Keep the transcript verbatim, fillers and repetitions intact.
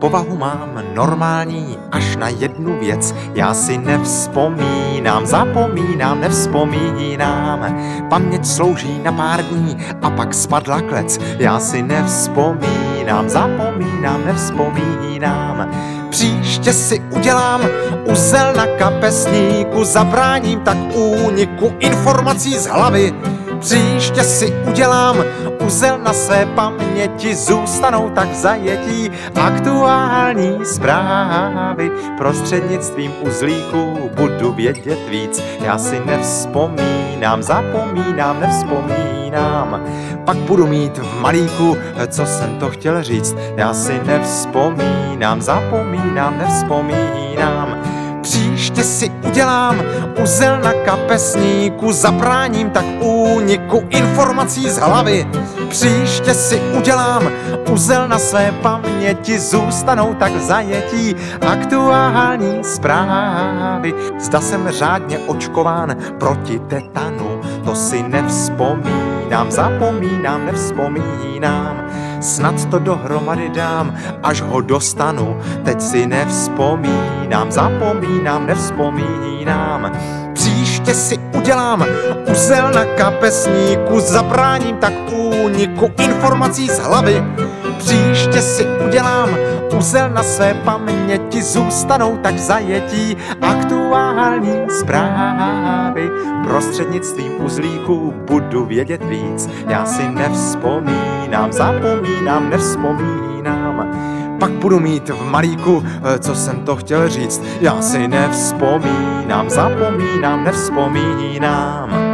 povahu mám normální až na jednu věc. Já si nevzpomínám, zapomínám, nevzpomínám. Paměť slouží na pár dní a pak spadla klec. Já si nevzpomínám, zapomínám, nevzpomínám. Příště si udělám uzel na kapesníku, zabráním tak úniku informací z hlavy. Příště si udělám uzel na své paměti, zůstanou tak v zajetí aktuální zprávy. Prostřednictvím uzlíku budu vědět víc. Já si nevzpomínám, zapomínám, nevzpomínám. Pak budu mít v malíku, co jsem to chtěl říct. Já si nevzpomínám, zapomínám, nevzpomínám. Příště si udělám uzel na kapesníku, zabráním tak úniku informací z hlavy. Příště si udělám uzel na své paměti, zůstanou tak v zajetí aktuální zprávy. Zda jsem řádně očkován proti tetanu, to si nevzpomínám, zapomínám, nevzpomínám. Snad to dohromady dám, až ho dostanu. Teď si nevzpomínám, zapomínám, nevzpomínám. Příště si udělám uzel na kapesníku, zabráním tak úniku informací z hlavy. Příště si udělám uzel na své paměti, zůstanou tak v zajetí aktuální zprávy. Prostřednictvím uzlíku budu vědět víc. Já si nevzpomínám, zapomínám, nevzpomínám. Pak budu mít v malíku, co jsem to chtěl říct. Já si nevzpomínám, zapomínám, nevzpomínám.